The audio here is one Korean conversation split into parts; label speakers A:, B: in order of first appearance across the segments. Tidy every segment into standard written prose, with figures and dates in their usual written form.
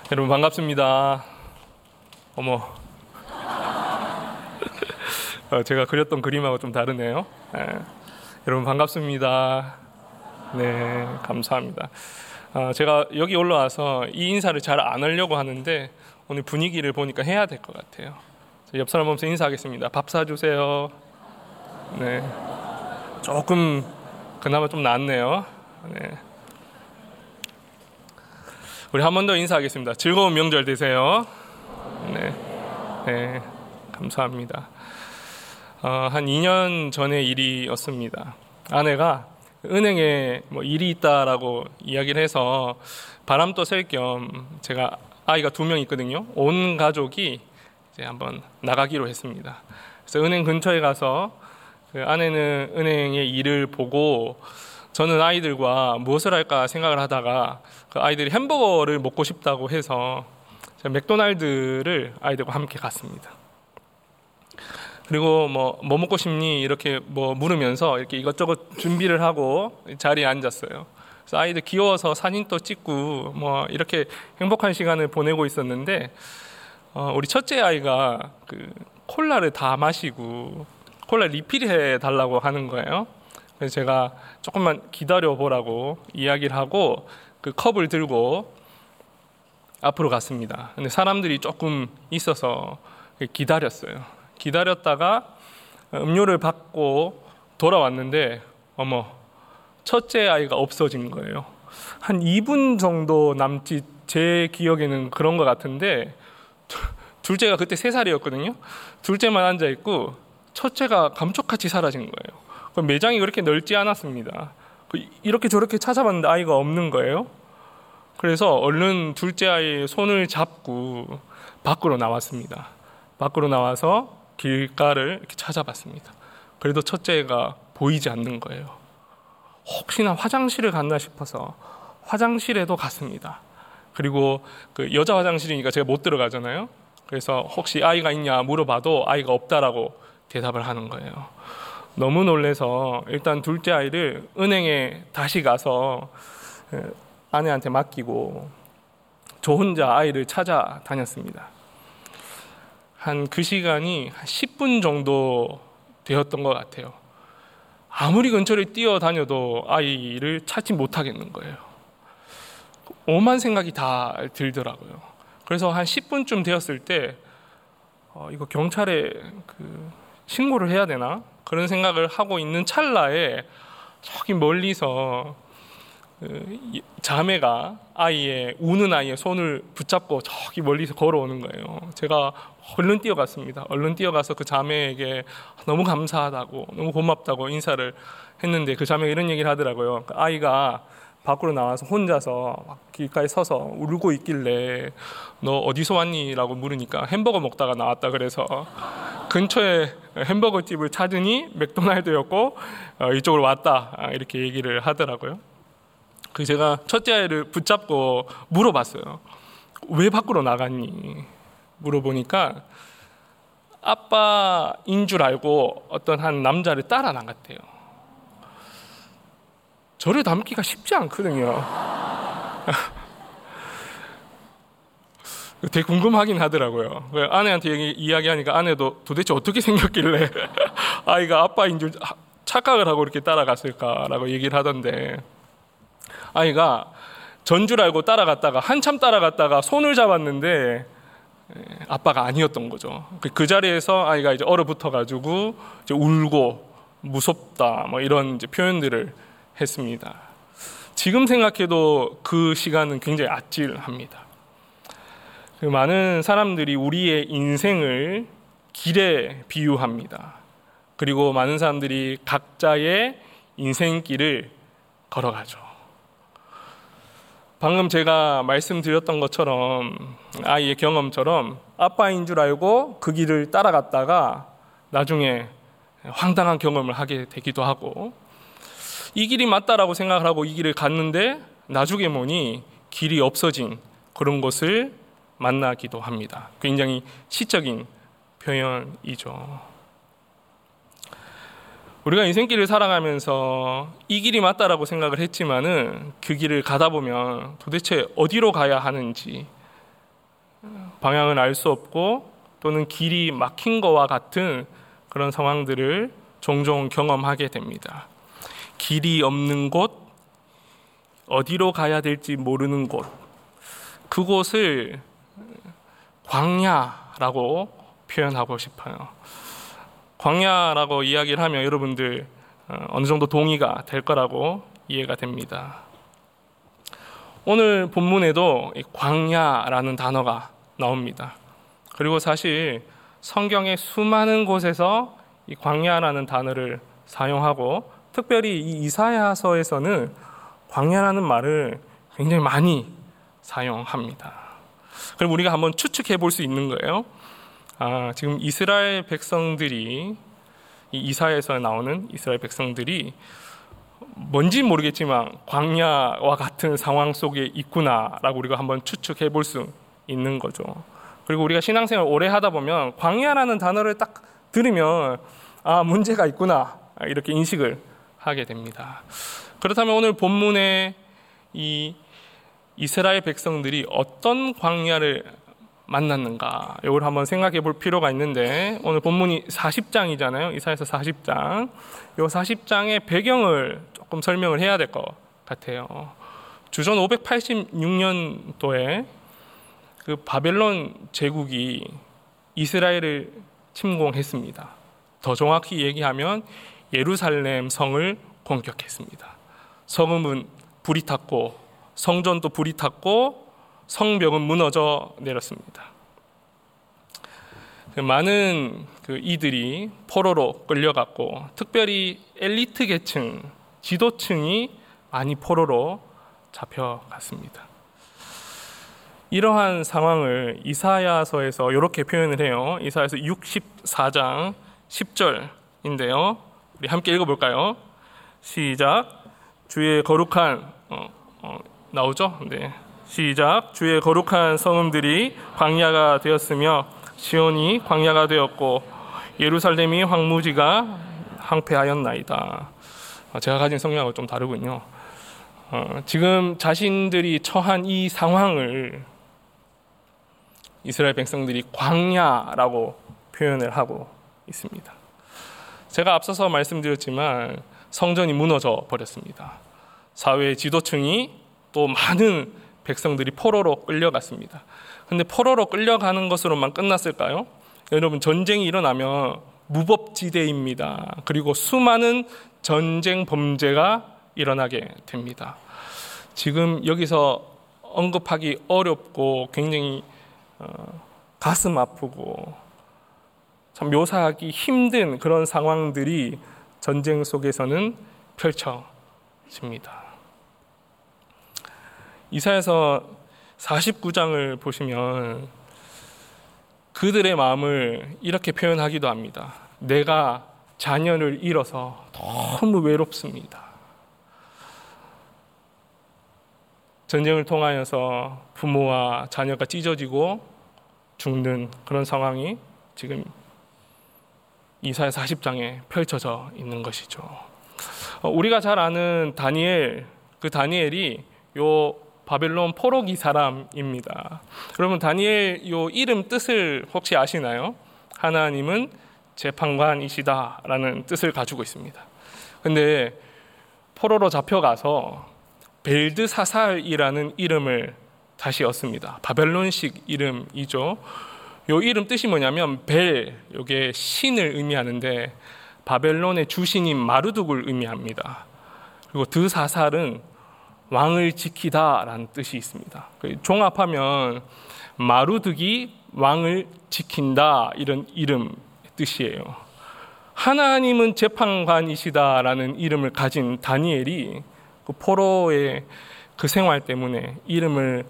A: 여러분 반갑습니다. 어머, 제가 그렸던 그림하고 좀 다르네요. 여러분 반갑습니다. 네, 감사합니다. 제가 여기 올라와서 이 인사를 잘 안 하려고 하는데 오늘 분위기를 보니까 해야 될 것 같아요. 옆 사람 보면서 인사하겠습니다. 밥 사주세요. 네, 조금 그나마 좀 낫네요. 네. 우리 한 번 더 인사하겠습니다. 즐거운 명절 되세요. 네, 감사합니다. 한 2년 전의 일이었습니다. 아내가 은행에 일이 있다라고 이야기를 해서 바람도 쐴 겸 제가 아이가 2명 있거든요. 온 가족이 이제 한번 나가기로 했습니다. 그래서 은행 근처에 가서 그 아내는 은행의 일을 보고 저는 아이들과 무엇을 할까 생각을 하다가 그 아이들이 햄버거를 먹고 싶다고 해서 제가 맥도날드를 아이들과 함께 갔습니다. 그리고 뭐 먹고 싶니? 이렇게 물으면서 이렇게 이것저것 준비를 하고 자리에 앉았어요. 그래서 아이들 귀여워서 사진도 찍고 이렇게 행복한 시간을 보내고 있었는데 우리 첫째 아이가 그 콜라를 다 마시고 콜라 리필해 달라고 하는 거예요. 그래서 제가 조금만 기다려 보라고 이야기를 하고 그 컵을 들고 앞으로 갔습니다. 근데 사람들이 조금 있어서 기다렸어요. 기다렸다가 음료를 받고 돌아왔는데 첫째 아이가 없어진 거예요. 한 2분 정도 남짓 제 기억에는 그런 것 같은데 둘째가 그때 3살이었거든요. 둘째만 앉아있고 첫째가 감쪽같이 사라진 거예요. 매장이 그렇게 넓지 않았습니다. 이렇게 저렇게 찾아봤는데 아이가 없는 거예요. 그래서 얼른 둘째 아이의 손을 잡고 밖으로 나왔습니다. 밖으로 나와서 길가를 이렇게 찾아봤습니다. 그래도 첫째가 보이지 않는 거예요. 혹시나 화장실을 갔나 싶어서 화장실에도 갔습니다. 그리고 그 여자 화장실이니까 제가 못 들어가잖아요. 그래서 혹시 아이가 있냐 물어봐도 아이가 없다라고 대답을 하는 거예요. 너무 놀라서 일단 둘째 아이를 은행에 다시 가서 아내한테 맡기고 저 혼자 아이를 찾아다녔습니다. 한 그 시간이 10분 정도 되었던 것 같아요. 아무리 근처를 뛰어다녀도 아이를 찾지 못하겠는 거예요. 오만 생각이 다 들더라고요. 그래서 한 10분쯤 되었을 때 이거 경찰에 신고를 해야 되나? 그런 생각을 하고 있는 찰나에 저기 멀리서 자매가 우는 아이의 손을 붙잡고 저기 멀리서 걸어오는 거예요. 제가 얼른 뛰어갔습니다. 얼른 뛰어가서 그 자매에게 너무 감사하다고 너무 고맙다고 인사를 했는데 그 자매가 이런 얘기를 하더라고요. 아이가 밖으로 나와서 혼자서 길가에 서서 울고 있길래 너 어디서 왔니? 라고 물으니까 햄버거 먹다가 나왔다 그래서 근처에 햄버거 집을 찾으니 맥도날드였고 이쪽으로 왔다 이렇게 얘기를 하더라고요. 그래서 제가 첫째 아이를 붙잡고 물어봤어요. 왜 밖으로 나갔니? 물어보니까 아빠인 줄 알고 어떤 한 남자를 따라 나갔대요. 저를 닮기가 쉽지 않거든요. 되게 궁금하긴 하더라고요. 아내한테 이야기하니까 아내도 도대체 어떻게 생겼길래 아이가 아빠인 줄 착각을 하고 이렇게 따라갔을까라고 얘기를 하던데 아이가 전 줄 알고 따라갔다가 한참 따라갔다가 손을 잡았는데 아빠가 아니었던 거죠. 그 자리에서 아이가 이제 얼어붙어가지고 이제 울고 무섭다 이런 이제 표현들을 했습니다. 지금 생각해도 그 시간은 굉장히 아찔합니다. 많은 사람들이 우리의 인생을 길에 비유합니다. 그리고 많은 사람들이 각자의 인생길을 걸어가죠. 방금 제가 말씀드렸던 것처럼 아이의 경험처럼 아빠인 줄 알고 그 길을 따라갔다가 나중에 황당한 경험을 하게 되기도 하고 이 길이 맞다라고 생각을 하고 이 길을 갔는데 나중에 보니 길이 없어진 그런 것을 만나기도 합니다. 굉장히 시적인 표현이죠. 우리가 인생길을 살아가면서 이 길이 맞다라고 생각을 했지만은 그 길을 가다 보면 도대체 어디로 가야 하는지 방향을 알 수 없고 또는 길이 막힌 것과 같은 그런 상황들을 종종 경험하게 됩니다. 길이 없는 곳, 어디로 가야 될지 모르는 곳, 그곳을 광야라고 표현하고 싶어요. 광야라고 이야기를 하면 여러분들 어느 정도 동의가 될 거라고 이해가 됩니다. 오늘 본문에도 광야라는 단어가 나옵니다. 그리고 사실 성경의 수많은 곳에서 이 광야라는 단어를 사용하고 특별히 이 이사야서에서는 광야라는 말을 굉장히 많이 사용합니다. 그럼 우리가 한번 추측해 볼 수 있는 거예요. 지금 이스라엘 백성들이, 이 이사야에서 나오는 이스라엘 백성들이 뭔지 모르겠지만 광야와 같은 상황 속에 있구나라고 우리가 한번 추측해 볼 수 있는 거죠. 그리고 우리가 신앙생활 오래 하다 보면 광야라는 단어를 딱 들으면 문제가 있구나 이렇게 인식을 하게 됩니다. 그렇다면 오늘 본문에 이 이스라엘 백성들이 어떤 광야를 만났는가 이걸 한번 생각해 볼 필요가 있는데, 오늘 본문이 40장이잖아요. 이사야서 40장. 이 40장의 배경을 조금 설명을 해야 될 것 같아요. 주전 586년도에 그 바벨론 제국이 이스라엘을 침공했습니다. 더 정확히 얘기하면 예루살렘 성을 공격했습니다. 성읍은 불이 탔고 성전도 불이 탔고 성벽은 무너져 내렸습니다. 많은 이들이 포로로 끌려갔고 특별히 엘리트 계층, 지도층이 많이 포로로 잡혀갔습니다. 이러한 상황을 이사야서에서 이렇게 표현을 해요. 이사야서 64장 10절인데요. 우리 함께 읽어볼까요? 시작. 주의 거룩한 나오죠? 네. 시작. 주의 거룩한 성읍들이 광야가 되었으며 시온이 광야가 되었고 예루살렘이 황무지가 황폐하였나이다. 제가 가진 성경하고 좀 다르군요. 지금 자신들이 처한 이 상황을 이스라엘 백성들이 광야라고 표현을 하고 있습니다. 제가 앞서서 말씀드렸지만 성전이 무너져 버렸습니다. 사회의 지도층이 또 많은 백성들이 포로로 끌려갔습니다. 그런데 포로로 끌려가는 것으로만 끝났을까요? 여러분, 전쟁이 일어나면 무법지대입니다. 그리고 수많은 전쟁 범죄가 일어나게 됩니다. 지금 여기서 언급하기 어렵고 굉장히 가슴 아프고 참 묘사하기 힘든 그런 상황들이 전쟁 속에서는 펼쳐집니다. 이사야서 49장을 보시면 그들의 마음을 이렇게 표현하기도 합니다. 내가 자녀를 잃어서 너무 외롭습니다. 전쟁을 통하여서 부모와 자녀가 찢어지고 죽는 그런 상황이 지금 이사야 40장에 펼쳐져 있는 것이죠. 우리가 잘 아는 다니엘, 그 다니엘이 요 바벨론 포로기 사람입니다. 여러분, 다니엘 요 이름 뜻을 혹시 아시나요? 하나님은 재판관이시다라는 뜻을 가지고 있습니다. 근데 포로로 잡혀가서 벨드사살이라는 이름을 다시 얻습니다. 바벨론식 이름이죠. 요 이름 뜻이 뭐냐면 요게 신을 의미하는데 바벨론의 주신인 마르둑을 의미합니다. 그리고 드사살은 왕을 지키다라는 뜻이 있습니다. 종합하면 마르둑이 왕을 지킨다 이런 이름 뜻이에요. 하나님은 재판관이시다라는 이름을 가진 다니엘이 그 포로의 그 생활 때문에 이름을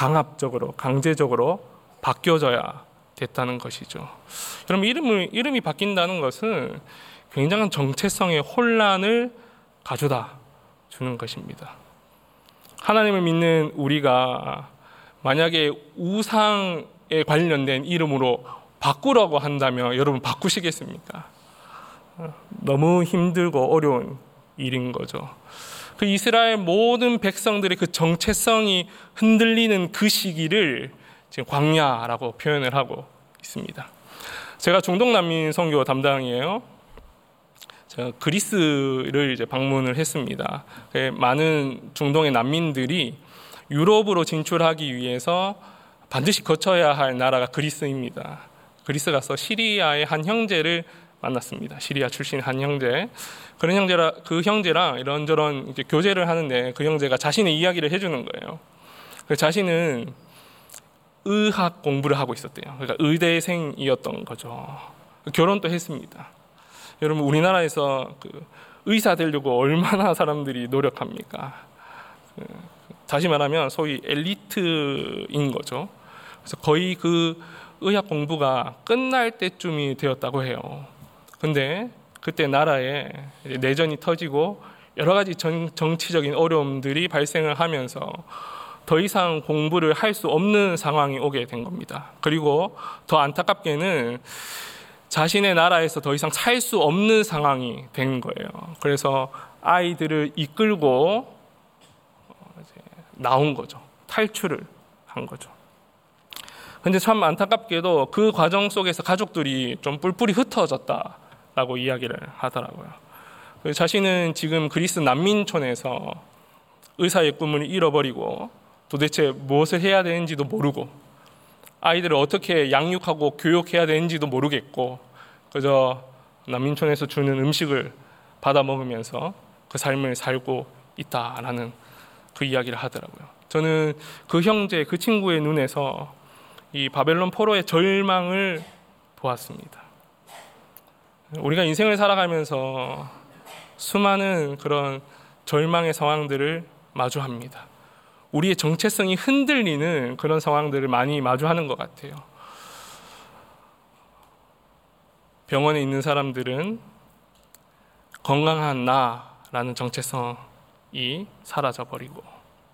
A: 강제적으로 바뀌어져야 됐다는 것이죠. 그럼 이름이 바뀐다는 것은 굉장한 정체성의 혼란을 가져다 주는 것입니다. 하나님을 믿는 우리가 만약에 우상에 관련된 이름으로 바꾸라고 한다면 여러분 바꾸시겠습니까? 너무 힘들고 어려운 일인 거죠. 그 이스라엘 모든 백성들의 그 정체성이 흔들리는 그 시기를 지금 광야라고 표현을 하고 있습니다. 제가 중동 난민 선교 담당이에요. 제가 그리스를 이제 방문을 했습니다. 많은 중동의 난민들이 유럽으로 진출하기 위해서 반드시 거쳐야 할 나라가 그리스입니다. 그리스 가서 시리아의 한 형제를 만났습니다. 시리아 출신 한 형제. 그 형제랑 이런저런 이제 교제를 하는데 그 형제가 자신의 이야기를 해주는 거예요. 자신은 의학 공부를 하고 있었대요. 그러니까 의대생이었던 거죠. 결혼도 했습니다. 여러분, 우리나라에서 의사 되려고 얼마나 사람들이 노력합니까? 다시 말하면 소위 엘리트인 거죠. 그래서 거의 그 의학 공부가 끝날 때쯤이 되었다고 해요. 근데 그때 나라에 내전이 터지고 여러 가지 정치적인 어려움들이 발생을 하면서 더 이상 공부를 할 수 없는 상황이 오게 된 겁니다. 그리고 더 안타깝게는 자신의 나라에서 더 이상 살 수 없는 상황이 된 거예요. 그래서 아이들을 이끌고 나온 거죠. 탈출을 한 거죠. 근데 참 안타깝게도 그 과정 속에서 가족들이 좀 뿔뿔이 흩어졌다라고 이야기를 하더라고요. 자신은 지금 그리스 난민촌에서 의사의 꿈을 잃어버리고 도대체 무엇을 해야 되는지도 모르고 아이들을 어떻게 양육하고 교육해야 되는지도 모르겠고 그저 난민촌에서 주는 음식을 받아 먹으면서 그 삶을 살고 있다라는 그 이야기를 하더라고요. 저는 그 형제, 그 친구의 눈에서 이 바벨론 포로의 절망을 보았습니다. 우리가 인생을 살아가면서 수많은 그런 절망의 상황들을 마주합니다. 우리의 정체성이 흔들리는 그런 상황들을 많이 마주하는 것 같아요. 병원에 있는 사람들은 건강한 나라는 정체성이 사라져버리고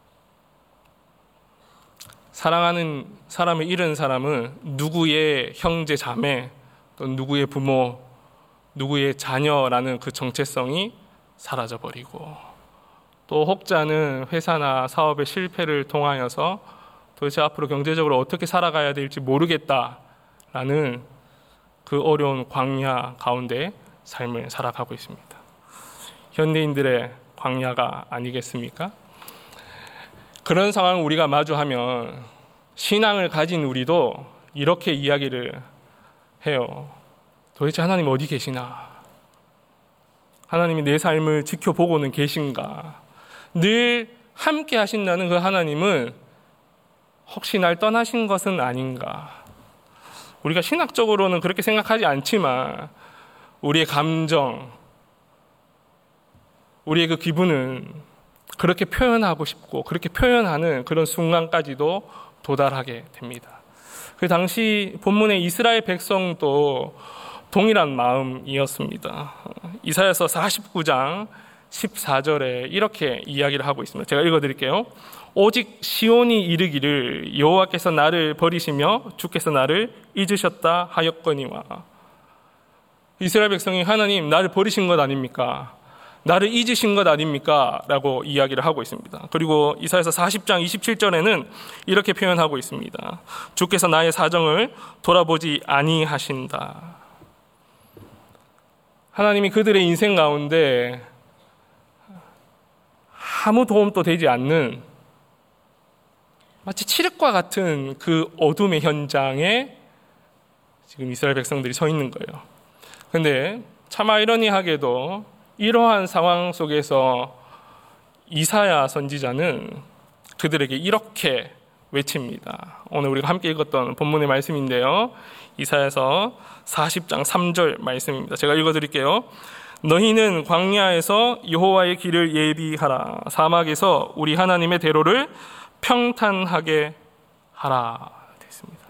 A: 사랑하는 사람을 잃은 사람은 누구의 형제 자매 또 누구의 부모 누구의 자녀라는 그 정체성이 사라져버리고 또 혹자는 회사나 사업의 실패를 통하여서 도대체 앞으로 경제적으로 어떻게 살아가야 될지 모르겠다라는 그 어려운 광야 가운데 삶을 살아가고 있습니다. 현대인들의 광야가 아니겠습니까? 그런 상황을 우리가 마주하면 신앙을 가진 우리도 이렇게 이야기를 해요. 도대체 하나님 어디 계시나? 하나님이 내 삶을 지켜보고는 계신가? 늘 함께 하신다는 그 하나님은 혹시 날 떠나신 것은 아닌가? 우리가 신학적으로는 그렇게 생각하지 않지만 우리의 감정, 우리의 그 기분은 그렇게 표현하고 싶고 그렇게 표현하는 그런 순간까지도 도달하게 됩니다. 그 당시 본문의 이스라엘 백성도 동일한 마음이었습니다. 이사야서 49장 14절에 이렇게 이야기를 하고 있습니다. 제가 읽어드릴게요. 오직 시온이 이르기를 여호와께서 나를 버리시며 주께서 나를 잊으셨다 하였거니와. 이스라엘 백성이 하나님 나를 버리신 것 아닙니까? 나를 잊으신 것 아닙니까? 라고 이야기를 하고 있습니다. 그리고 이사야서 40장 27절에는 이렇게 표현하고 있습니다. 주께서 나의 사정을 돌아보지 아니하신다. 하나님이 그들의 인생 가운데 아무 도움도 되지 않는 마치 칠흑과 같은 그 어둠의 현장에 지금 이스라엘 백성들이 서 있는 거예요. 그런데 참 아이러니하게도 이러한 상황 속에서 이사야 선지자는 그들에게 이렇게 외칩니다. 오늘 우리가 함께 읽었던 본문의 말씀인데요. 이사야서 40장 3절 말씀입니다. 제가 읽어드릴게요. 너희는 광야에서 여호와의 길을 예비하라. 사막에서 우리 하나님의 대로를 평탄하게 하라. 됐습니다.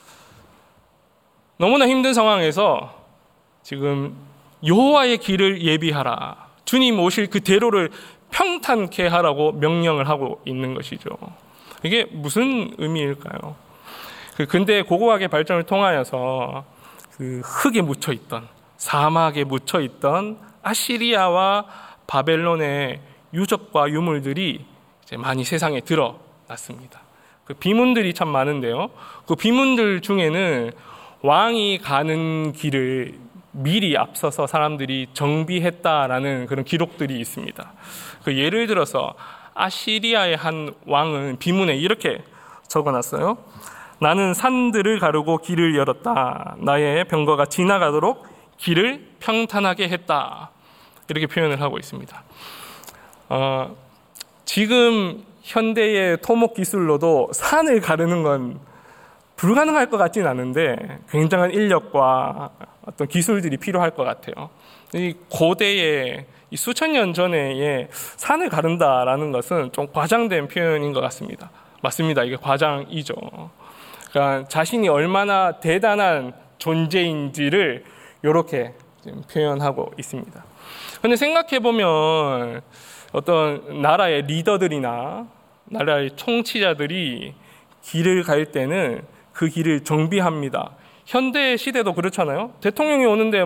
A: 너무나 힘든 상황에서 지금 여호와의 길을 예비하라. 주님 오실 그 대로를 평탄케 하라고 명령을 하고 있는 것이죠. 이게 무슨 의미일까요? 그 근대 고고학의 발전을 통하여서 그 흙에 묻혀 있던 사막에 묻혀 있던 아시리아와 바벨론의 유적과 유물들이 이제 많이 세상에 드러났습니다. 그 비문들이 참 많은데요. 그 비문들 중에는 왕이 가는 길을 미리 앞서서 사람들이 정비했다라는 그런 기록들이 있습니다. 그 예를 들어서 아시리아의 한 왕은 비문에 이렇게 적어놨어요. 나는 산들을 가르고 길을 열었다. 나의 병거가 지나가도록 길을 평탄하게 했다. 이렇게 표현을 하고 있습니다. 지금 현대의 토목 기술로도 산을 가르는 건 불가능할 것 같진 않은데 굉장한 인력과 어떤 기술들이 필요할 것 같아요. 이 고대의 이 수천 년 전에 산을 가른다라는 것은 좀 과장된 표현인 것 같습니다. 맞습니다. 이게 과장이죠. 그러니까 자신이 얼마나 대단한 존재인지를 이렇게 지금 표현하고 있습니다. 그런데 생각해 보면 어떤 나라의 리더들이나 나라의 총치자들이 길을 갈 때는 그 길을 정비합니다. 현대 시대도 그렇잖아요. 대통령이 오는데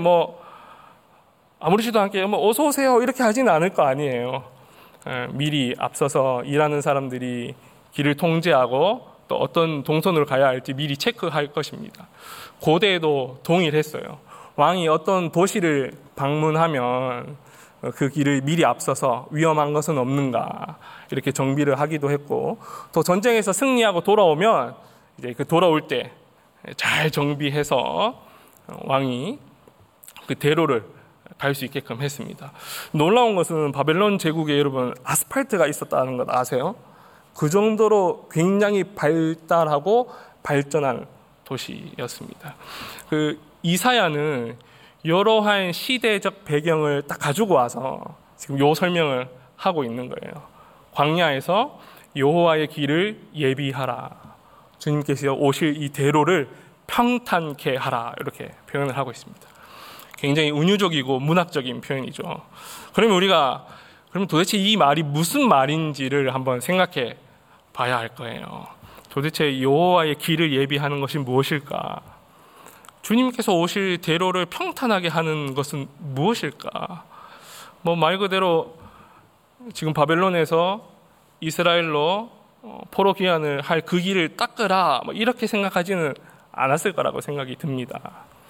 A: 아무렇지도 않게 어서 오세요 이렇게 하지는 않을 거 아니에요. 미리 앞서서 일하는 사람들이 길을 통제하고 또 어떤 동선으로 가야 할지 미리 체크할 것입니다. 고대에도 동일했어요. 왕이 어떤 도시를 방문하면 그 길을 미리 앞서서 위험한 것은 없는가 이렇게 정비를 하기도 했고, 또 전쟁에서 승리하고 돌아오면 이제 그 돌아올 때 잘 정비해서 왕이 그 대로를 갈 수 있게끔 했습니다. 놀라운 것은 바벨론 제국에 여러분 아스팔트가 있었다는 것 아세요? 그 정도로 굉장히 발달하고 발전한 도시였습니다. 그 이사야는 여러한 시대적 배경을 딱 가지고 와서 지금 요 설명을 하고 있는 거예요. 광야에서 여호와의 길을 예비하라. 주님께서 오실 이 대로를 평탄케 하라. 이렇게 표현을 하고 있습니다. 굉장히 은유적이고 문학적인 표현이죠. 그러면 도대체 이 말이 무슨 말인지를 한번 생각해 봐야 할 거예요. 도대체 여호와의 길을 예비하는 것이 무엇일까? 주님께서 오실 대로를 평탄하게 하는 것은 무엇일까? 말 그대로 지금 바벨론에서 이스라엘로 포로 귀환을 할 그 길을 닦으라 이렇게 생각하지는 않았을 거라고 생각이 듭니다.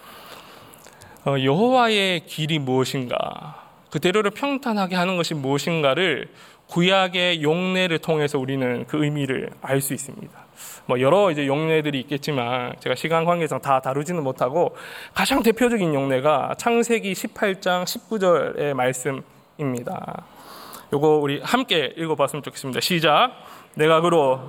A: 여호와의 길이 무엇인가, 그 대로를 평탄하게 하는 것이 무엇인가를 구약의 용례를 통해서 우리는 그 의미를 알 수 있습니다. 여러 이제 용례들이 있겠지만 제가 시간 관계상 다 다루지는 못하고 가장 대표적인 용례가 창세기 18장 19절의 말씀입니다. 요거 우리 함께 읽어봤으면 좋겠습니다. 시작. 내가 그로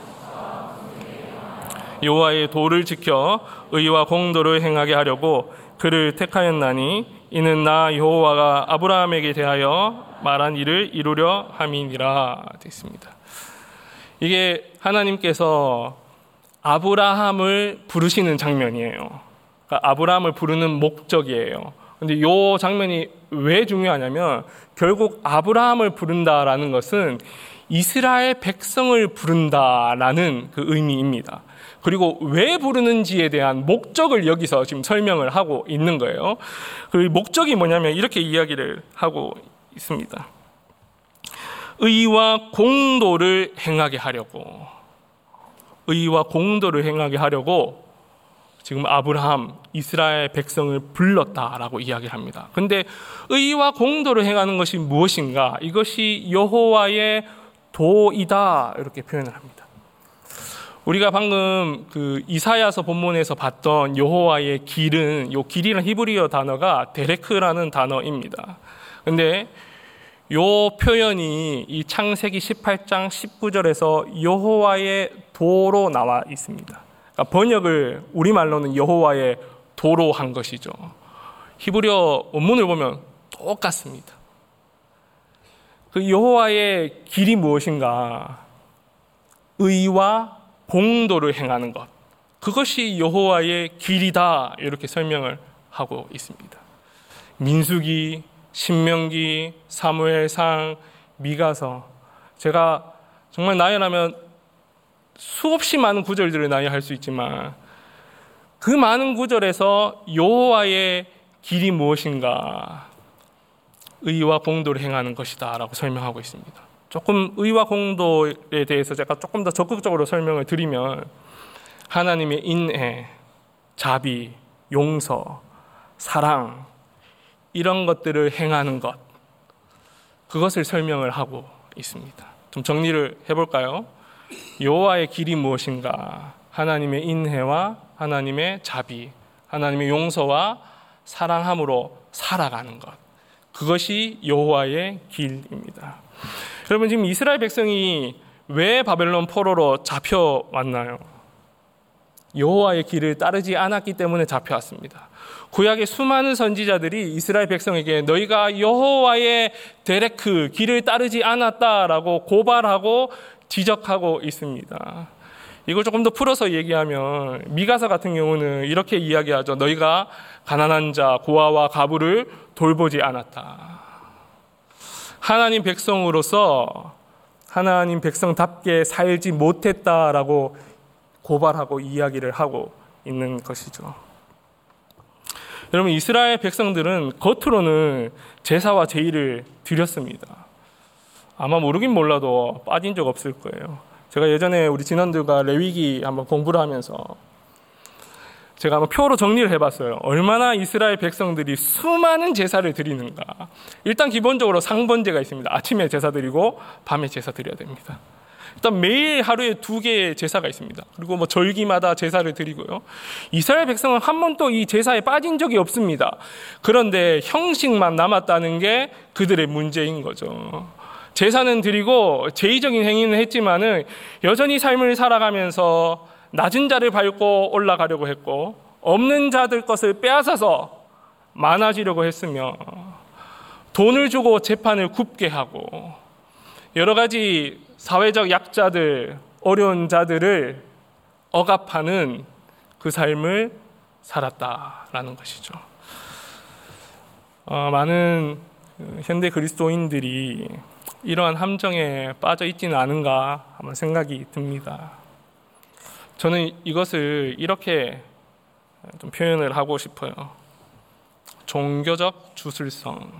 A: 여호와의 도를 지켜 의와 공도를 행하게 하려고 그를 택하였나니 이는 나 여호와가 아브라함에게 대하여 말한 일을 이루려 함이니라 됐습니다. 이게 하나님께서 아브라함을 부르시는 장면이에요. 그러니까 아브라함을 부르는 목적이에요. 근데 이 장면이 왜 중요하냐면 결국 아브라함을 부른다라는 것은 이스라엘 백성을 부른다라는 그 의미입니다. 그리고 왜 부르는지에 대한 목적을 여기서 지금 설명을 하고 있는 거예요. 그 목적이 뭐냐면 이렇게 이야기를 하고 있습니다. 의와 공도를 행하게 하려고, 의와 공도를 행하게 하려고 지금 아브라함, 이스라엘 백성을 불렀다라고 이야기를 합니다. 그런데 의와 공도를 행하는 것이 무엇인가? 이것이 여호와의 도이다 이렇게 표현을 합니다. 우리가 방금 그 이사야서 본문에서 봤던 여호와의 길은, 요 길이라는 히브리어 단어가 데레크라는 단어입니다. 근데 요 표현이 이 창세기 18장 19절에서 여호와의 도로 나와 있습니다. 그러니까 번역을 우리말로는 여호와의 도로 한 것이죠. 히브리어 원문을 보면 똑같습니다. 그 여호와의 길이 무엇인가? 의와 공도를 행하는 것. 그것이 여호와의 길이다. 이렇게 설명을 하고 있습니다. 민수기, 신명기, 사무엘상, 미가서. 제가 정말 나열하면 수없이 많은 구절들을 나열할 수 있지만 그 많은 구절에서 여호와의 길이 무엇인가? 의와 공도를 행하는 것이다 라고 설명하고 있습니다. 조금 의와 공도에 대해서 제가 조금 더 적극적으로 설명을 드리면 하나님의 인애, 자비, 용서, 사랑 이런 것들을 행하는 것, 그것을 설명을 하고 있습니다. 좀 정리를 해볼까요? 여호와의 길이 무엇인가? 하나님의 인애와 하나님의 자비, 하나님의 용서와 사랑함으로 살아가는 것, 그것이 여호와의 길입니다. 여러분, 지금 이스라엘 백성이 왜 바벨론 포로로 잡혀왔나요? 여호와의 길을 따르지 않았기 때문에 잡혀왔습니다. 구약의 수많은 선지자들이 이스라엘 백성에게 너희가 여호와의 데레크, 길을 따르지 않았다라고 고발하고 지적하고 있습니다. 이걸 조금 더 풀어서 얘기하면 미가서 같은 경우는 이렇게 이야기하죠. 너희가 가난한 자, 고아와 가부를 돌보지 않았다. 하나님 백성으로서 하나님 백성답게 살지 못했다라고 고발하고 이야기를 하고 있는 것이죠. 여러분, 이스라엘 백성들은 겉으로는 제사와 제의를 드렸습니다. 아마 모르긴 몰라도 빠진 적 없을 거예요. 제가 예전에 우리 진원들과 레위기 한번 공부를 하면서 제가 한번 표로 정리를 해봤어요. 얼마나 이스라엘 백성들이 수많은 제사를 드리는가. 일단 기본적으로 상번제가 있습니다. 아침에 제사 드리고 밤에 제사 드려야 됩니다. 일단 매일 하루에 2개의 제사가 있습니다. 그리고 절기마다 제사를 드리고요. 이스라엘 백성은 한 번도 이 제사에 빠진 적이 없습니다. 그런데 형식만 남았다는 게 그들의 문제인 거죠. 제사는 드리고 제의적인 행위는 했지만은 여전히 삶을 살아가면서 낮은 자를 밟고 올라가려고 했고 없는 자들 것을 빼앗아서 많아지려고 했으며 돈을 주고 재판을 굽게 하고 여러 가지 사회적 약자들, 어려운 자들을 억압하는 그 삶을 살았다라는 것이죠. 많은 현대 그리스도인들이 이러한 함정에 빠져 있지는 않은가 한번 생각이 듭니다. 저는 이것을 이렇게 좀 표현을 하고 싶어요. 종교적 주술성.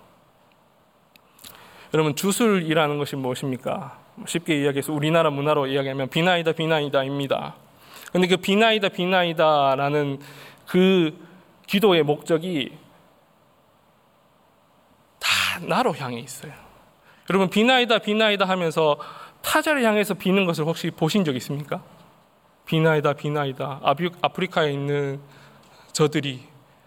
A: 여러분, 주술이라는 것이 무엇입니까? 쉽게 이야기해서 우리나라 문화로 이야기하면 비나이다 비나이다입니다. 그런데 그 비나이다 비나이다라는 그 기도의 목적이 다 나로 향해 있어요. 여러분, 비나이다 비나이다 하면서 타자를 향해서 비는 것을 혹시 보신 적 있습니까? 비나이다 비나이다. 아프리카에 있는 저들이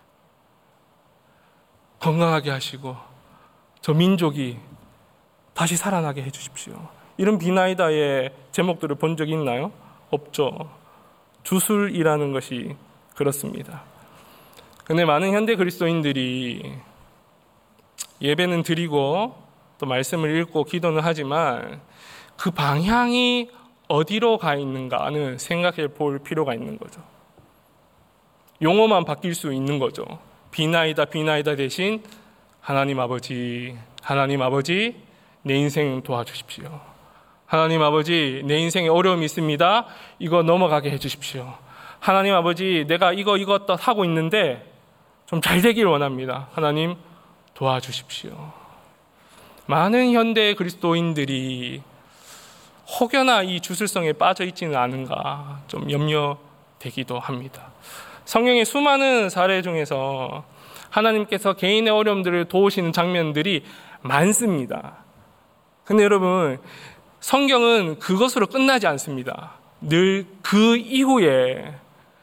A: 건강하게 하시고 저 민족이 다시 살아나게 해주십시오. 이런 비나이다의 제목들을 본 적이 있나요? 없죠. 주술이라는 것이 그렇습니다. 그런데 많은 현대 그리스도인들이 예배는 드리고 또 말씀을 읽고 기도는 하지만 그 방향이 어디로 가 있는가는 생각해 볼 필요가 있는 거죠. 용어만 바뀔 수 있는 거죠. 비나이다 비나이다 대신 하나님 아버지 내 인생 도와주십시오. 하나님 아버지, 내 인생에 어려움이 있습니다. 이거 넘어가게 해주십시오. 하나님 아버지, 내가 이거 하고 있는데 좀 잘 되길 원합니다. 하나님 도와주십시오. 많은 현대 그리스도인들이 혹여나 이 주술성에 빠져 있지는 않은가 좀 염려되기도 합니다. 성경의 수많은 사례 중에서 하나님께서 개인의 어려움들을 도우시는 장면들이 많습니다. 근데 여러분, 성경은 그것으로 끝나지 않습니다. 늘 그 이후에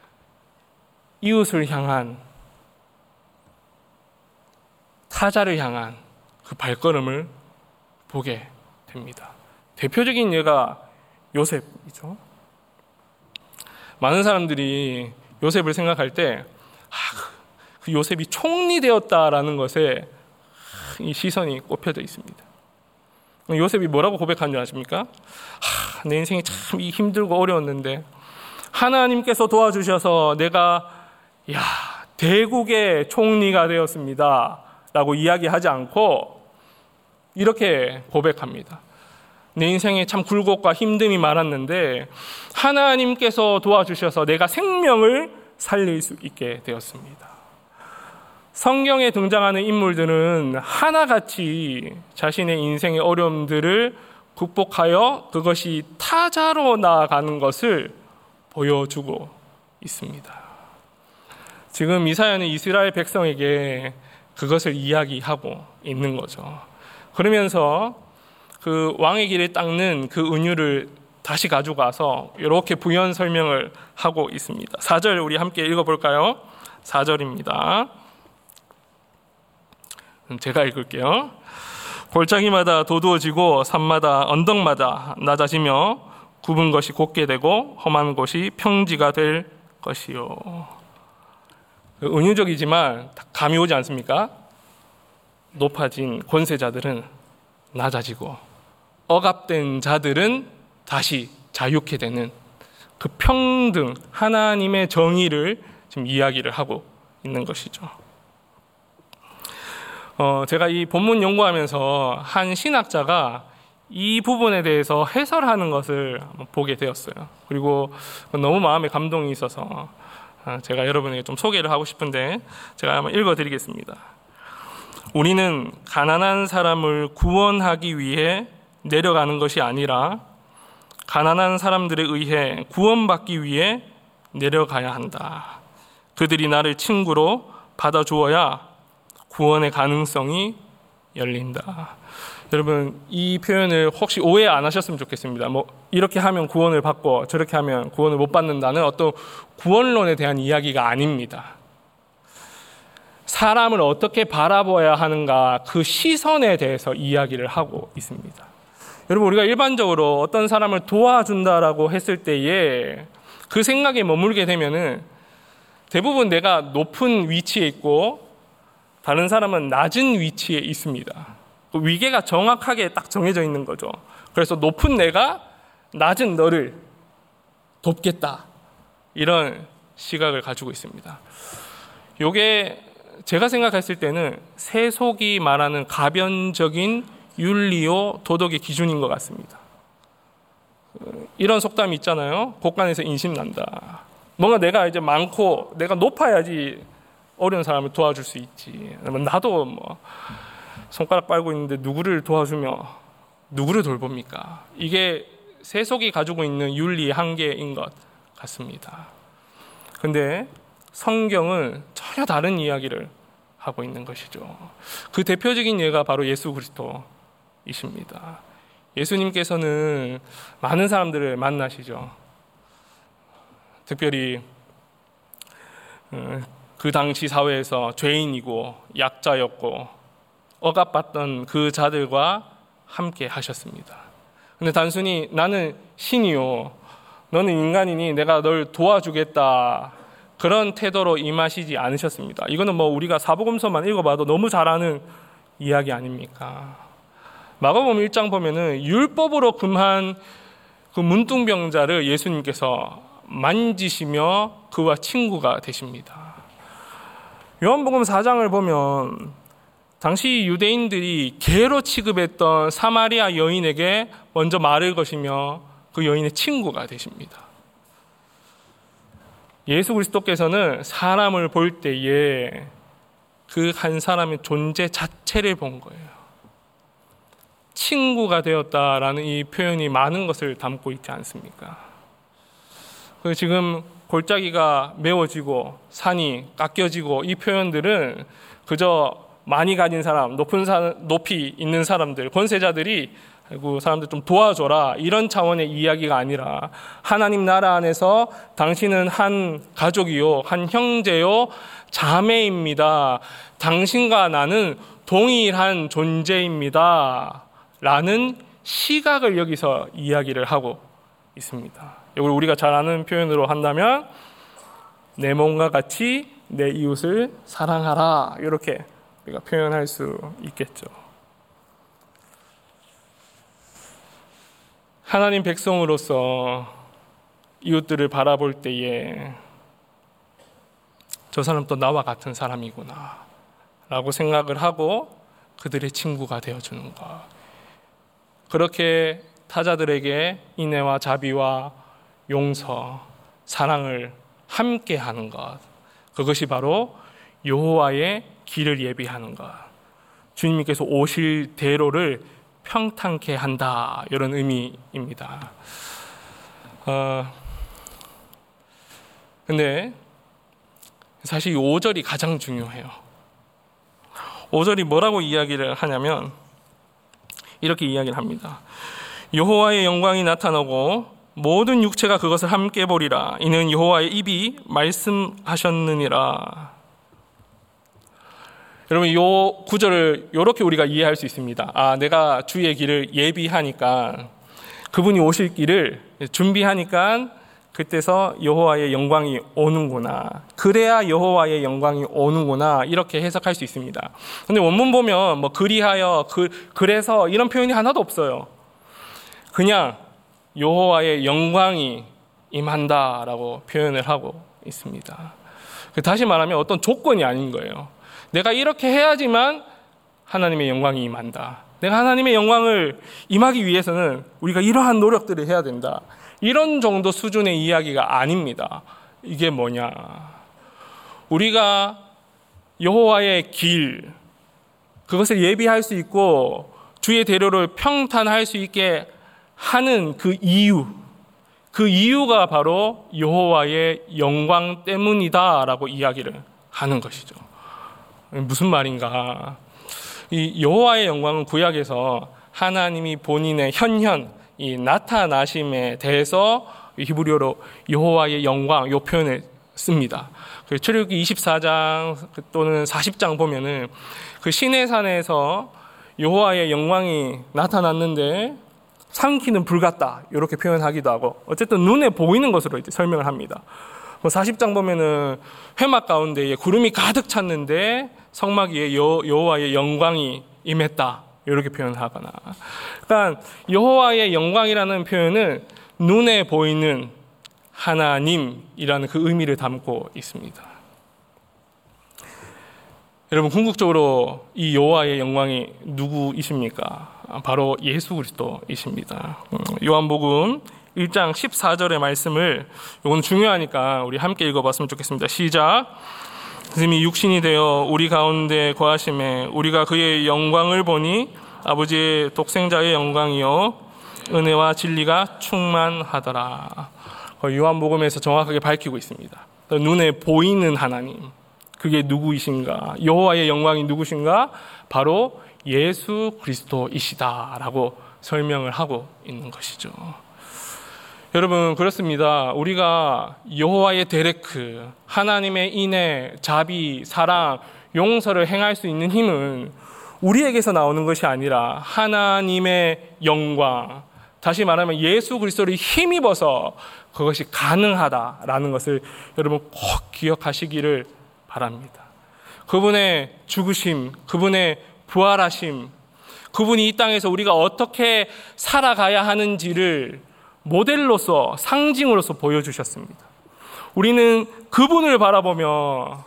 A: 이웃을 향한, 타자를 향한 그 발걸음을 보게 됩니다. 대표적인 예가 요셉이죠. 많은 사람들이 요셉을 생각할 때 그 요셉이 총리 되었다라는 것에 이 시선이 꼽혀져 있습니다. 요셉이 뭐라고 고백한 줄 아십니까? 내 인생이 참 힘들고 어려웠는데 하나님께서 도와주셔서 내가 대국의 총리가 되었습니다 라고 이야기하지 않고 이렇게 고백합니다. 내 인생에 참 굴곡과 힘듦이 많았는데 하나님께서 도와주셔서 내가 생명을 살릴 수 있게 되었습니다. 성경에 등장하는 인물들은 하나같이 자신의 인생의 어려움들을 극복하여 그것이 타자로 나아가는 것을 보여주고 있습니다. 지금 이사야는 이스라엘 백성에게 그것을 이야기하고 있는 거죠. 그러면서 그 왕의 길을 닦는 그 은유를 다시 가져가서 이렇게 부연 설명을 하고 있습니다. 4절 우리 함께 읽어볼까요? 4절입니다. 제가 읽을게요. 골짜기마다 도두어지고 산마다 언덕마다 낮아지며 굽은 것이 곧게 되고 험한 곳이 평지가 될 것이요. 은유적이지만 감이 오지 않습니까? 높아진 권세자들은 낮아지고 억압된 자들은 다시 자유케 되는 그 평등, 하나님의 정의를 지금 이야기를 하고 있는 것이죠. 제가 이 본문 연구하면서 한 신학자가 이 부분에 대해서 해설하는 것을 보게 되었어요. 그리고 너무 마음에 감동이 있어서 제가 여러분에게 좀 소개를 하고 싶은데 제가 한번 읽어드리겠습니다. 우리는 가난한 사람을 구원하기 위해 내려가는 것이 아니라 가난한 사람들에 의해 구원받기 위해 내려가야 한다. 그들이 나를 친구로 받아주어야 구원의 가능성이 열린다. 여러분, 이 표현을 혹시 오해 안 하셨으면 좋겠습니다. 이렇게 하면 구원을 받고 저렇게 하면 구원을 못 받는다는 어떤 구원론에 대한 이야기가 아닙니다. 사람을 어떻게 바라봐야 하는가, 그 시선에 대해서 이야기를 하고 있습니다. 여러분, 우리가 일반적으로 어떤 사람을 도와준다라고 했을 때에 그 생각에 머물게 되면은 대부분 내가 높은 위치에 있고 다른 사람은 낮은 위치에 있습니다. 위계가 정확하게 딱 정해져 있는 거죠. 그래서 높은 내가 낮은 너를 돕겠다, 이런 시각을 가지고 있습니다. 이게 제가 생각했을 때는 세속이 말하는 가변적인 윤리요 도덕의 기준인 것 같습니다. 이런 속담이 있잖아요. 곳간에서 인심난다. 뭔가 내가 이제 많고 내가 높아야지 어려운 사람을 도와줄 수 있지. 나도 손가락 빨고 있는데 누구를 도와주며 누구를 돌봅니까? 이게 세속이 가지고 있는 윤리의 한계인 것 같습니다. 그런데 성경은 전혀 다른 이야기를 하고 있는 것이죠. 그 대표적인 예가 바로 예수 그리스도이십니다. 예수님께서는 많은 사람들을 만나시죠. 특별히 그 당시 사회에서 죄인이고 약자였고 억압받던 그 자들과 함께 하셨습니다. 근데 단순히 나는 신이요, 너는 인간이니 내가 널 도와주겠다, 그런 태도로 임하시지 않으셨습니다. 이거는 우리가 사복음서만 읽어봐도 너무 잘 아는 이야기 아닙니까? 마가복음 1장 보면은 율법으로 금한 그 문둥병자를 예수님께서 만지시며 그와 친구가 되십니다. 요한복음 4장을 보면 당시 유대인들이 개로 취급했던 사마리아 여인에게 먼저 말을 거시며 그 여인의 친구가 되십니다. 예수 그리스도께서는 사람을 볼 때에 그 한 사람의 존재 자체를 본 거예요. 친구가 되었다라는 이 표현이 많은 것을 담고 있지 않습니까? 지금 골짜기가 메워지고 산이 깎여지고 이 표현들은 그저 많이 가진 사람, 높이 있는 사람들, 권세자들이 아이고 사람들 좀 도와줘라, 이런 차원의 이야기가 아니라 하나님 나라 안에서 당신은 한 가족이요, 한 형제요, 자매입니다. 당신과 나는 동일한 존재입니다. 라는 시각을 여기서 이야기를 하고 있습니다. 이걸 우리가 잘 아는 표현으로 한다면 내 몸과 같이 내 이웃을 사랑하라, 이렇게 우리가 표현할 수 있겠죠. 하나님 백성으로서 이웃들을 바라볼 때에 저 사람 또 나와 같은 사람이구나 라고 생각을 하고 그들의 친구가 되어주는 것, 그렇게 타자들에게 인애와 자비와 용서, 사랑을 함께 하는 것, 그것이 바로 여호와의 길을 예비하는 것, 주님께서 오실 대로를 평탄케 한다, 이런 의미입니다. 근데 사실 이 5절이 가장 중요해요. 5절이 뭐라고 이야기를 하냐면 이렇게 이야기를 합니다. 여호와의 영광이 나타나고 모든 육체가 그것을 함께 보리라. 이는 여호와의 입이 말씀하셨느니라. 여러분, 이 구절을 이렇게 우리가 이해할 수 있습니다. 내가 주의 길을 예비하니까, 그분이 오실 길을 준비하니까 그때서 여호와의 영광이 오는구나, 그래야 여호와의 영광이 오는구나, 이렇게 해석할 수 있습니다. 근데 원문 보면 뭐 그리하여, 그래서 이런 표현이 하나도 없어요. 그냥 여호와의 영광이 임한다라고 표현을 하고 있습니다. 다시 말하면 어떤 조건이 아닌 거예요. 내가 이렇게 해야지만 하나님의 영광이 임한다. 내가 하나님의 영광을 임하기 위해서는 우리가 이러한 노력들을 해야 된다. 이런 정도 수준의 이야기가 아닙니다. 이게 뭐냐? 우리가 여호와의 길, 그것을 예비할 수 있고 주의 대로를 평탄할 수 있게 하는 그 이유가 바로 여호와의 영광 때문이다라고 이야기를 하는 것이죠. 무슨 말인가? 이 여호와의 영광은 구약에서 하나님이 본인의 현현, 이 나타나심에 대해서 히브리어로 여호와의 영광, 이 표현을 씁니다. 출애굽기 24장 또는 40장 보면은 그 시내산에서 여호와의 영광이 나타났는데 삼키는 불 같다, 이렇게 표현하기도 하고, 어쨌든 눈에 보이는 것으로 이제 설명을 합니다. 40장 보면은 회막 가운데에 구름이 가득 찼는데 성막 위에 여호와의 영광이 임했다, 이렇게 표현하거나. 그러니까 여호와의 영광이라는 표현은 눈에 보이는 하나님이라는 그 의미를 담고 있습니다. 여러분, 궁극적으로 이 여호와의 영광이 누구이십니까? 바로 예수 그리스도이십니다. 요한복음 1장 14절의 말씀을, 이건 중요하니까 우리 함께 읽어봤으면 좋겠습니다. 시작. 스님이 육신이 되어 우리 가운데 거하심에 우리가 그의 영광을 보니 아버지의 독생자의 영광이요 은혜와 진리가 충만하더라. 요한복음에서 정확하게 밝히고 있습니다. 눈에 보이는 하나님, 그게 누구이신가? 여호와의 영광이 누구신가? 바로 예수 그리스도이시다라고 설명을 하고 있는 것이죠. 여러분, 그렇습니다. 우리가 여호와의 데레크, 하나님의 인애, 자비, 사랑, 용서를 행할 수 있는 힘은 우리에게서 나오는 것이 아니라 하나님의 영광, 다시 말하면 예수 그리스도를 힘입어서 그것이 가능하다라는 것을 여러분 꼭 기억하시기를 바랍니다. 그분의 죽으심, 그분의 부활하심, 그분이 이 땅에서 우리가 어떻게 살아가야 하는지를 모델로서, 상징으로서 보여주셨습니다. 우리는 그분을 바라보며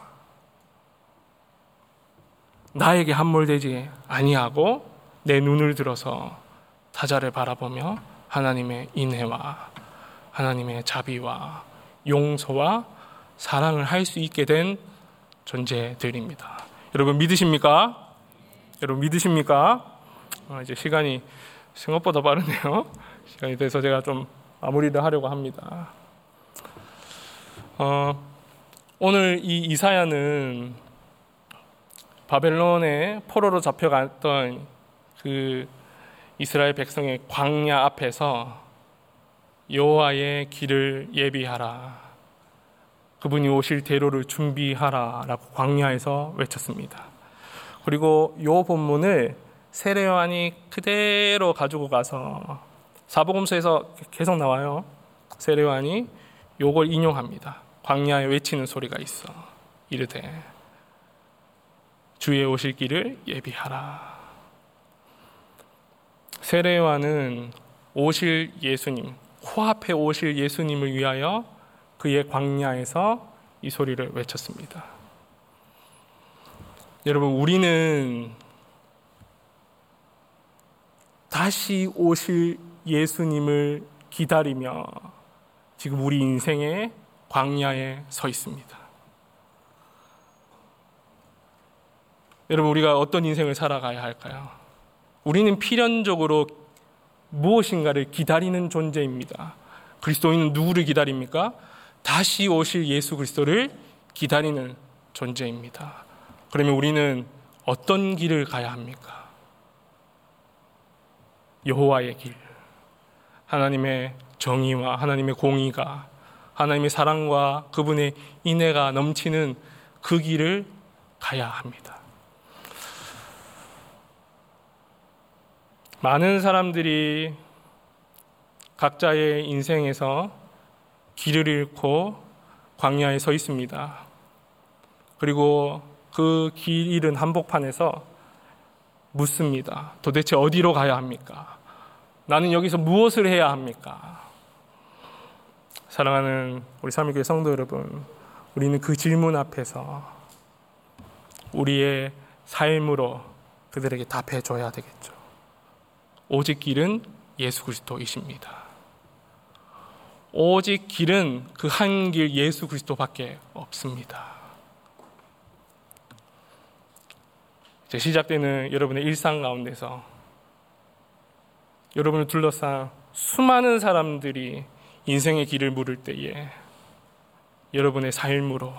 A: 나에게 함몰되지 아니하고 내 눈을 들어서 타자를 바라보며 하나님의 인애와 하나님의 자비와 용서와 사랑을 할 수 있게 된 존재들입니다. 여러분 믿으십니까? 여러분 믿으십니까? 이제 시간이 생각보다 빠르네요. 시간이 돼서 제가 좀 마무리를 하려고 합니다. 오늘 이 이사야는 바벨론의 포로로 잡혀갔던 그 이스라엘 백성의 광야 앞에서 여호와의 길을 예비하라, 그분이 오실 대로를 준비하라 라고 광야에서 외쳤습니다. 그리고 이 본문을 세례요한이 그대로 가지고 가서 사복음서에서 계속 나와요. 세례요한이 요걸 인용합니다. 광야에 외치는 소리가 있어. 이르되 주의 오실 길을 예비하라. 세례요한은 오실 예수님, 코앞에 오실 예수님을 위하여 그의 광야에서 이 소리를 외쳤습니다. 여러분, 우리는 다시 오실 예수님을 기다리며 지금 우리 인생의 광야에 서 있습니다. 여러분, 우리가 어떤 인생을 살아가야 할까요? 우리는 필연적으로 무엇인가를 기다리는 존재입니다. 그리스도인은 누구를 기다립니까? 다시 오실 예수 그리스도를 기다리는 존재입니다. 그러면 우리는 어떤 길을 가야 합니까? 여호와의 길, 하나님의 정의와 하나님의 공의가, 하나님의 사랑과 그분의 인애가 넘치는 그 길을 가야 합니다. 많은 사람들이 각자의 인생에서 길을 잃고 광야에 서 있습니다. 그리고 그 길 잃은 한복판에서 묻습니다. 도대체 어디로 가야 합니까? 나는 여기서 무엇을 해야 합니까? 사랑하는 우리 삼위교회 성도 여러분, 우리는 그 질문 앞에서 우리의 삶으로 그들에게 답해줘야 되겠죠. 오직 길은 예수 그리스도이십니다. 오직 길은 그 한 길 예수 그리스도밖에 없습니다. 이제 시작되는 여러분의 일상 가운데서 여러분을 둘러싼 수많은 사람들이 인생의 길을 물을 때에 여러분의 삶으로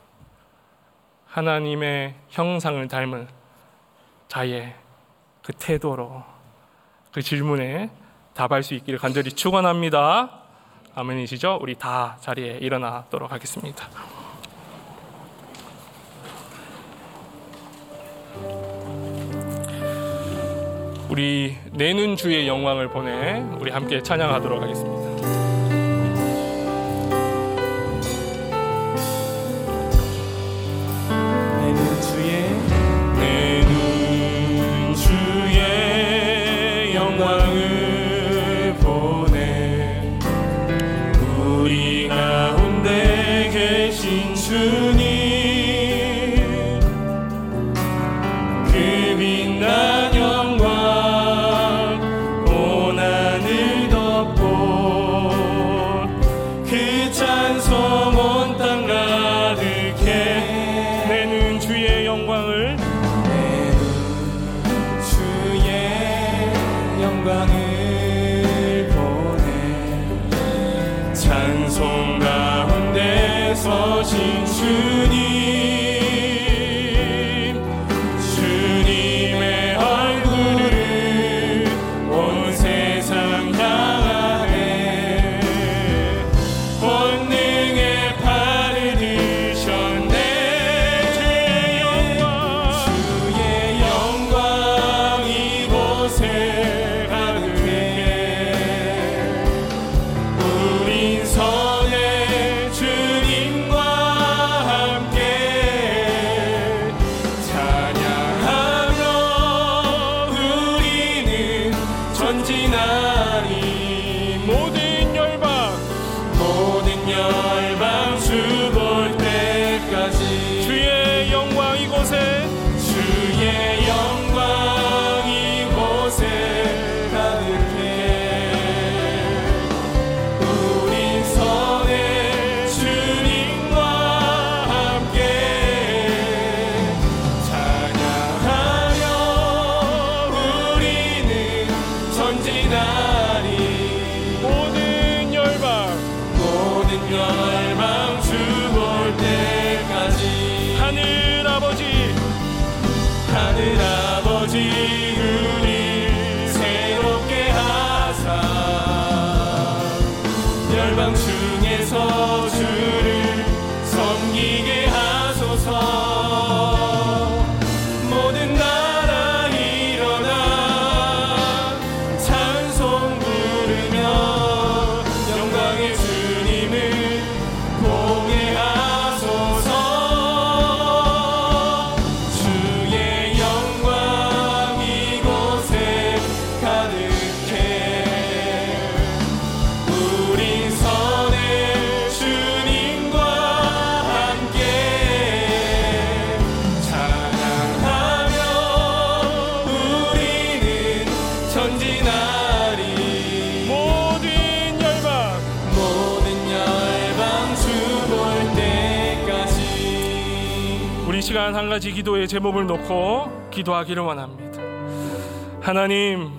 A: 하나님의 형상을 닮은 자의 그 태도로 그 질문에 답할 수 있기를 간절히 축원합니다. 아멘이시죠? 우리 다 자리에 일어나도록 하겠습니다. 우리 내는 주의 영광을 보내 우리 함께 찬양하도록 하겠습니다.
B: 내는 주의 영광을 보내 우리 가운데 계신 주님, 그 빛난 영광 온 하늘 덮고 그 찬송 온 땅 가득해
A: 내는 주의 영광을
B: 영광을 보내 찬송 가운데 서신 주님의 얼굴을 온 세상 향하네 권능의 팔을 드셨네 주의 영광 이곳에 우린 선의 주님과 함께 찬양하며 우리는 전진하리 모든 열방 주 볼 때까지
A: 주의 영광 이곳에
B: 주의 영광 이곳에 가득해 우린 선의 주님과 함께 찬양하며 우리는 전진하리 모든 열방 주 볼
A: 우리 시간 한 가지 기도의 제목을 놓고 기도하기를 원합니다. 하나님,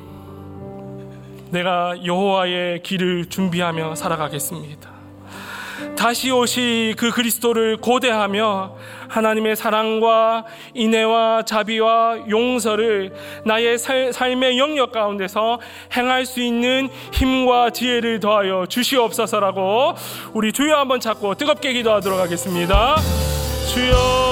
A: 내가 여호와의 길을 준비하며 살아가겠습니다. 다시 오실 그 그리스도를 고대하며 하나님의 사랑과 인애와 자비와 용서를 나의 삶의 영역 가운데서 행할 수 있는 힘과 지혜를 더하여 주시옵소서라고 우리 주여 한번 찾고 뜨겁게 기도하도록 하겠습니다. 주여,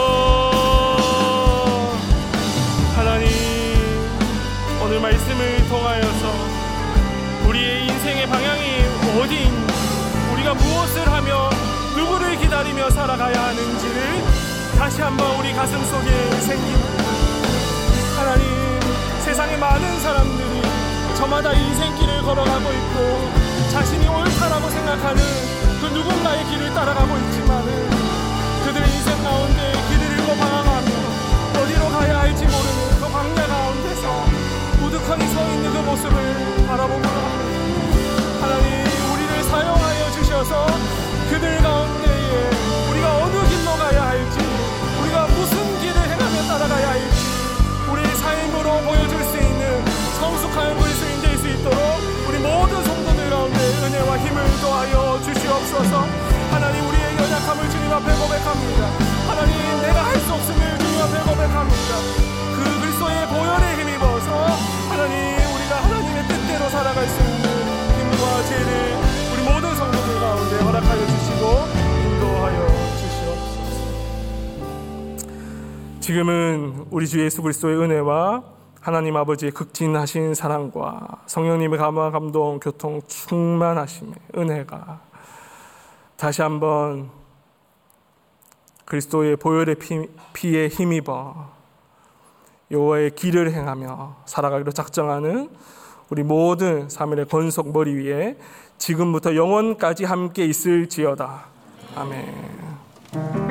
A: 하나님, 오늘 말씀을 통하여서 우리의 인생의 방향이 어디인지, 우리가 무엇을 하며 누구를 기다리며 살아가야 하는지를 다시 한번 우리 가슴 속에 생깁니다. 하나님, 세상에 많은 사람들이 저마다 인생길을 걸어가고 있고 자신이 옳다라고 생각하는 그 누군가의 길을 따라가고 있지만은 그들의 인생 가운데 길을 잃고 방황하며 어디로 가야 할지 모르는 그 광야 가운데서 우두커니 서 있는 그 모습을 바라보며 하나님, 우리를 사용하여 주셔서 그들 가운데에 우리가 어느 길로 가야 할지, 우리가 무슨 길을 행하며 따라가야 할지 우리의 삶으로 보여줄 수 있는 성숙한 그리스도인 될 수 있도록 우리 모든 성도들 가운데 은혜와 힘을 더하여 주시옵소서. 하나님, 우리의 연약함을 주님 앞에 고백합니다. 하나님, 내가 할 수 없음을 주님 앞에 고백합니다. 그 그리스도의 보혈에 힘입어서 하나님, 우리가 하나님의 뜻대로 살아갈 수 있는 힘과 지혜를 우리 모든 성도들 가운데 허락하여 주시고 인도하여 주시옵소서. 지금은 우리 주 예수 그리스도의 은혜와 하나님 아버지의 극진하신 사랑과 성령님의 감화 감동 교통 충만하심의 은혜가 다시 한번 그리스도의 보혈의 피에 힘입어 여호와의 길을 행하며 살아가기로 작정하는 우리 모든 사무엘의 권속 머리 위에 지금부터 영원까지 함께 있을지어다. 아멘.